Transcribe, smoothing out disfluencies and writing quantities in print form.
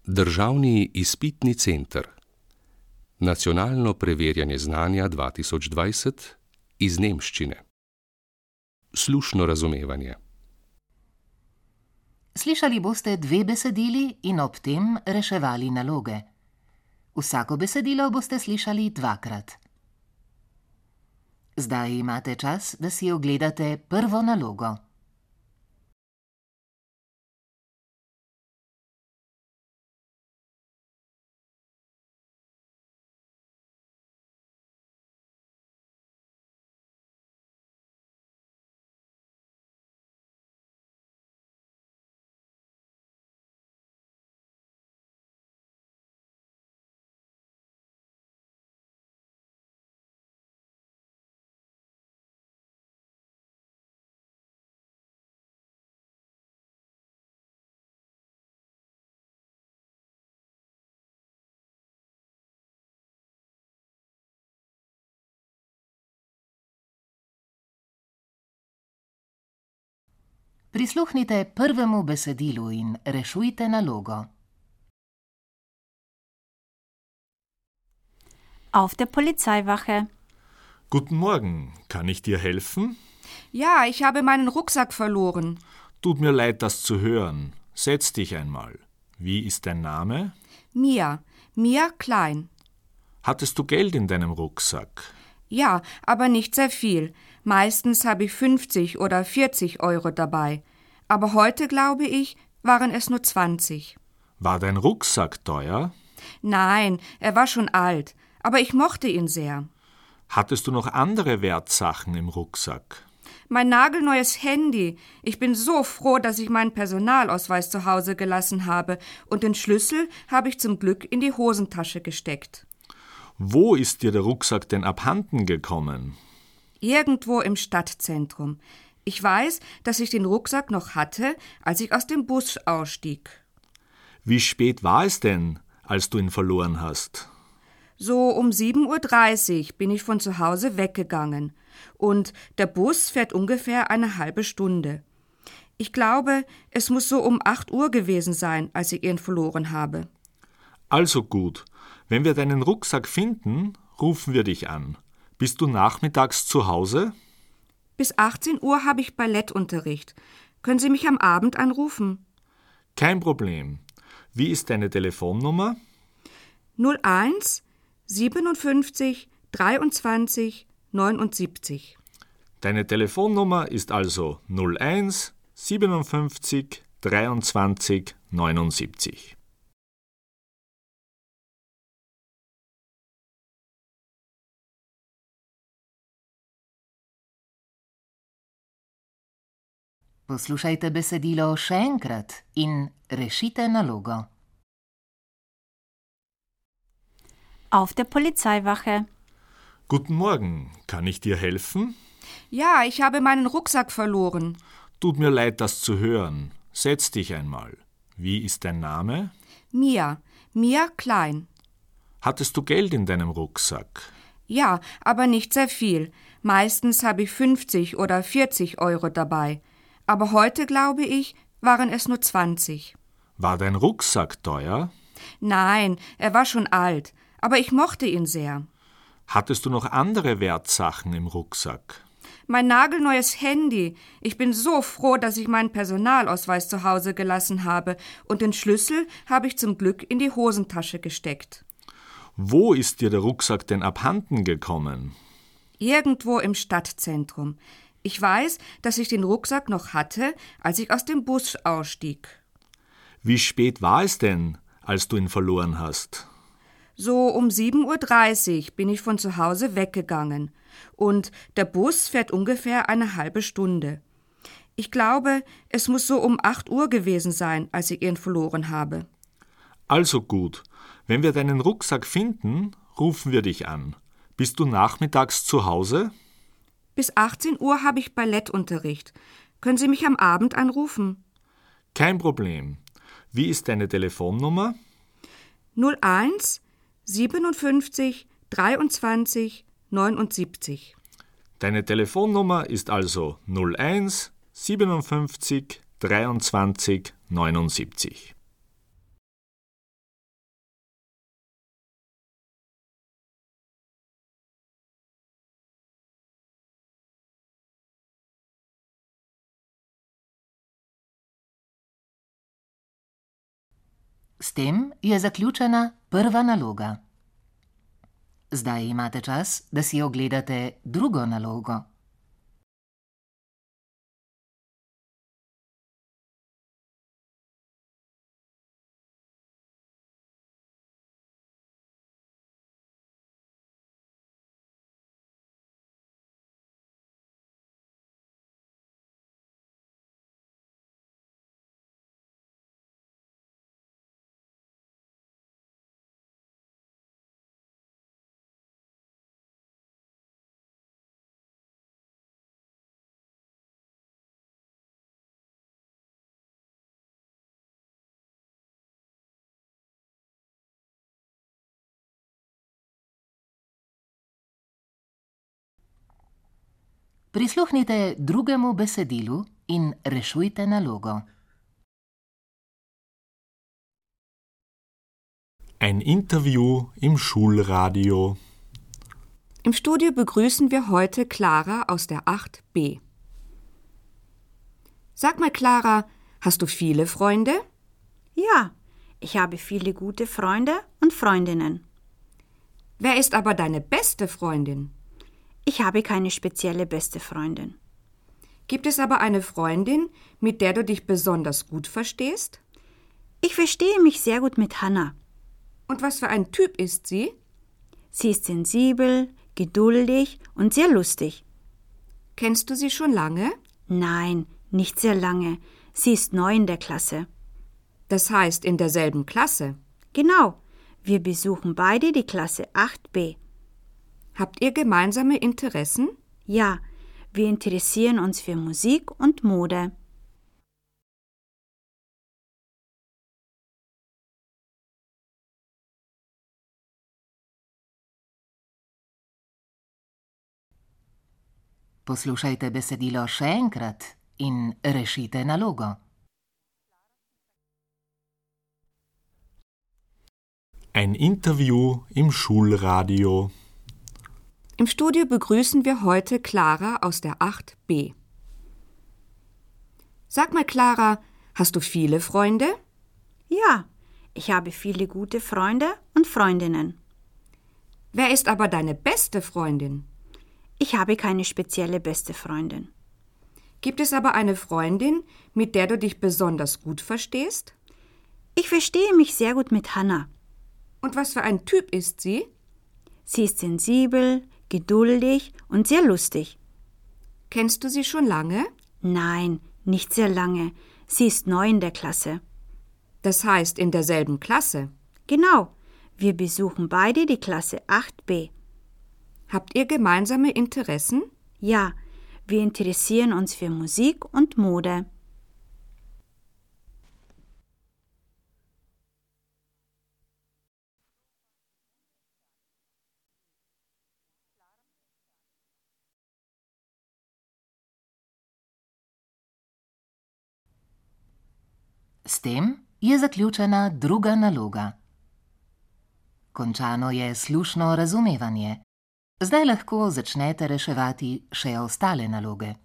Državni izpitni center. Nacionalno preverjanje znanja 2020 iz nemščine. Slušno razumevanje. Slišali boste 2 besedili in ob tem reševali naloge. Vsako besedilo boste slišali 2-krat. Zdaj imate čas, da si ogledate prvo nalogo. Prisluhnite prvemu besedilu in rešujte nalogo. Auf der Polizeiwache. Guten Morgen, kann ich dir helfen? Ja, ich habe meinen Rucksack verloren. Tut mir leid, das zu hören. Setz dich einmal. Wie ist dein Name? Mia Klein. Hattest du Geld in deinem Rucksack? Ja, aber nicht sehr viel. Meistens habe ich 50 oder 40 Euro dabei. Aber heute, glaube ich, waren es nur 20. War dein Rucksack teuer? Nein, er war schon alt, aber ich mochte ihn sehr. Hattest du noch andere Wertsachen im Rucksack? Mein nagelneues Handy. Ich bin so froh, dass ich meinen Personalausweis zu Hause gelassen habe und den Schlüssel habe ich zum Glück in die Hosentasche gesteckt. Wo ist dir der Rucksack denn abhanden gekommen? Irgendwo im Stadtzentrum. Ich weiß, dass ich den Rucksack noch hatte, als ich aus dem Bus ausstieg. Wie spät war es denn, als du ihn verloren hast? So um 7:30 Uhr bin ich von zu Hause weggegangen. Und der Bus fährt ungefähr eine halbe Stunde. Ich glaube, es muss so um 8 Uhr gewesen sein, als ich ihn verloren habe. Also gut. Wenn wir deinen Rucksack finden, rufen wir dich an. Bist du nachmittags zu Hause? Bis 18 Uhr habe ich Ballettunterricht. Können Sie mich am Abend anrufen? Kein Problem. Wie ist deine Telefonnummer? 01 57 23 79. Deine Telefonnummer ist also 01 57 23 79. Poslušajte besedilo še enkrat in rešite nalogo. Auf der Polizeiwache. Guten Morgen, kann ich dir helfen? Ja, ich habe meinen Rucksack verloren. Tut mir leid, das zu hören. Setz dich einmal. Wie ist dein Name? Mia Klein. Hattest du Geld in deinem Rucksack? Ja, aber nicht sehr viel. Meistens habe ich 50 oder 40 Euro dabei. Aber heute, glaube ich, waren es nur 20. War dein Rucksack teuer? Nein, er war schon alt, aber ich mochte ihn sehr. Hattest du noch andere Wertsachen im Rucksack? Mein nagelneues Handy. Ich bin so froh, dass ich meinen Personalausweis zu Hause gelassen habe und den Schlüssel habe ich zum Glück in die Hosentasche gesteckt. Wo ist dir der Rucksack denn abhanden gekommen? Irgendwo im Stadtzentrum. Ich weiß, dass ich den Rucksack noch hatte, als ich aus dem Bus ausstieg. Wie spät war es denn, als du ihn verloren hast? So um 7:30 Uhr bin ich von zu Hause weggegangen. Und der Bus fährt ungefähr eine halbe Stunde. Ich glaube, es muss so um 8 Uhr gewesen sein, als ich ihn verloren habe. Also gut. Wenn wir deinen Rucksack finden, rufen wir dich an. Bist du nachmittags zu Hause? Bis 18 Uhr habe ich Ballettunterricht. Können Sie mich am Abend anrufen? Kein Problem. Wie ist deine Telefonnummer? 01 57 23 79. Deine Telefonnummer ist also 01 57 23 79. S tem je zaključena prva naloga. Zdaj imate čas, da si ogledate drugo nalogo. Prisluhnite drugemu besedilu in rešujte nalogo. Ein Interview im Schulradio. Im Studio begrüßen wir heute Clara aus der 8b. Sag mal, Clara, hast du viele Freunde? Ja, ich habe viele gute Freunde und Freundinnen. Wer ist aber deine beste Freundin? Ich habe keine spezielle beste Freundin. Gibt es aber eine Freundin, mit der du dich besonders gut verstehst? Ich verstehe mich sehr gut mit Hannah. Und was für ein Typ ist sie? Sie ist sensibel, geduldig und sehr lustig. Kennst du sie schon lange? Nein, nicht sehr lange. Sie ist neu in der Klasse. Das heißt in derselben Klasse? Genau, wir besuchen beide die Klasse 8b. Habt ihr gemeinsame Interessen? Ja, wir interessieren uns für Musik und Mode. Poslušajte besedilo še enkrat in rešite nalogo. Ein Interview im Schulradio. Im Studio begrüßen wir heute Clara aus der 8b. Sag mal, Clara, hast du viele Freunde? Ja, ich habe viele gute Freunde und Freundinnen. Wer ist aber deine beste Freundin? Ich habe keine spezielle beste Freundin. Gibt es aber eine Freundin, mit der du dich besonders gut verstehst? Ich verstehe mich sehr gut mit Hannah. Und was für ein Typ ist sie? Sie ist sensibel, geduldig und sehr lustig. Kennst du sie schon lange? Nein, nicht sehr lange. Sie ist neu in der Klasse. Das heißt in derselben Klasse? Genau, wir besuchen beide die Klasse 8b. Habt ihr gemeinsame Interessen? Ja, wir interessieren uns für Musik und Mode. S tem je zaključena druga naloga. Končano je slušno razumevanje. Zdaj lahko začnete reševati še ostale naloge.